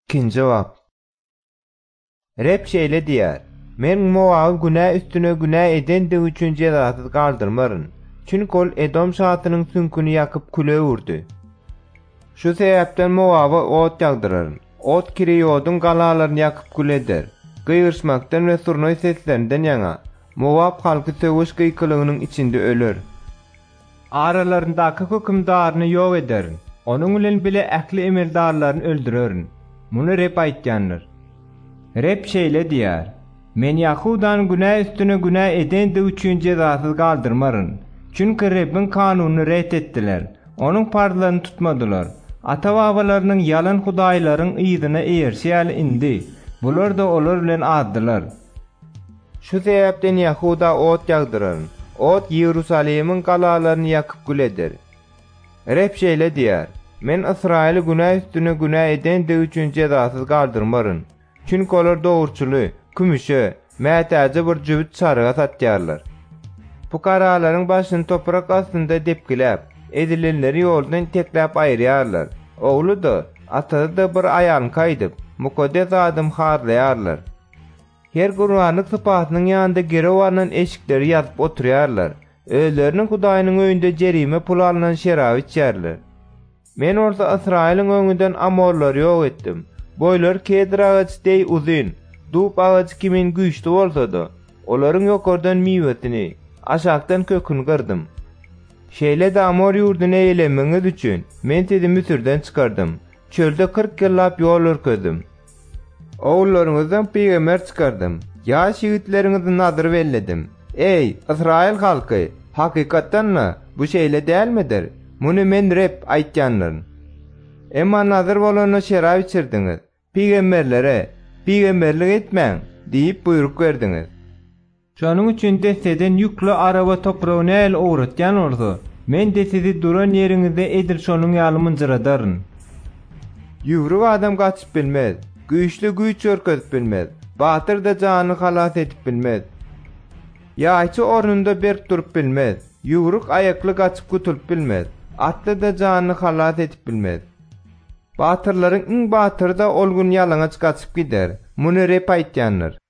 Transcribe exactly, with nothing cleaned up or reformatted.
Ikinci cevap. Rep şeýle diýär: Men Moaby günä üstüne günä eden de üçin jezasyz galdyrmaryn. Çünki ol Edom şatynyň sünküni ýakyp küle urdy. Şu sebäpden Moaby ot ýagdyraryn. Ot Kiriyodyň galalaryny ýakyp küleder. Gıýyrşmakdan we surnoý seslerinden ýaňa Moab halky söwüş gıýkylygynyň içinde öler. Aralaryndaky hökümdaryny ýok ederin. Onuň bilen bile ähli emeldarlaryny öldürerin. Muny Rep aýtýandyr. Rep şeýle diýär: Men Yahudan günä üstüne günä eden de üçin jezasyz galdyrmaryn. Çünki Rep'in kanunyny ret etdiler. Onuň parlaryny tutmadylar. Ata-babalarynyň ýalan hudaýlaryň ýygyna eýerşýäl indi. Bular da olar bilen addylar. Şu sebäpden Yahuda ot ýagdyraryn. Ot Ýerusalemiň galalaryny ýakyp güleder. Rep şeýle diýär: Men Israýly günä üstüne günä eden de üçin jezasyz galdyrmaryn. Çünki olar dogurçuly, kümüşe, mätäje bir jübüt çarıga satýarlar. Bu karalaryň başyny toprak astynda depkiläp, edilenleri ýoldan tekläp aýrýarlar. Ogly da, atada da bir aýan kaýdyp, mukaddes adam harlaýarlar. Her Gurbanlyk sypatynyň ýanynda gerewanan eşikleri ýazyp oturýarlar. Özleriniň Hudaýynyň öýünde jerime pul alynan şerap içýärler. Men orta Israýlyň öňünden amorlary ýok etdim. Boylar kedr ağaç dey uzun, dup ağaç kimin güýçli bolsa da, olaryň ýokardan miwetini, aşakdan köküni gırdym. Şeýle de amor ýurduny eýlemeňiz üçin men sizi Misirden çykardym. Çölde kırk ýyllap ýol örkedim. Oğullaryňyzdan peýgamber çykardym. Ýaş ýigitlerinizi nazır belledim. Ey Israýl halky, hakykatdanmı bu şeýle dälmidir? Muny men Rep aýtýanlaryn. Emma nazır bolanyna şerap içirdiňiz. Peýgamberlere peýgamberlik etmäň diýip buyruk berdiňiz. Şonuň üçin de seden ýükli araba topragyny el owratýan bolsa, men de sizi duran ýeriňizde edir şonuň ýalymyn jyradaryn. Ýuwruk adam gaçyp bilmez, güýçli güýç örkezip bilmez, batyr da janyny halas etip bilmez. Ýaýçy ornunda berk durup bilmez, ýuwruk aýakly gaçyp gutulyp bilmez, atly da janyny halas etip bilmez. Batyrlaryň iň batyry da ol gün ýalaňaç gaçyp gider. Muny Rep aýtýanlar.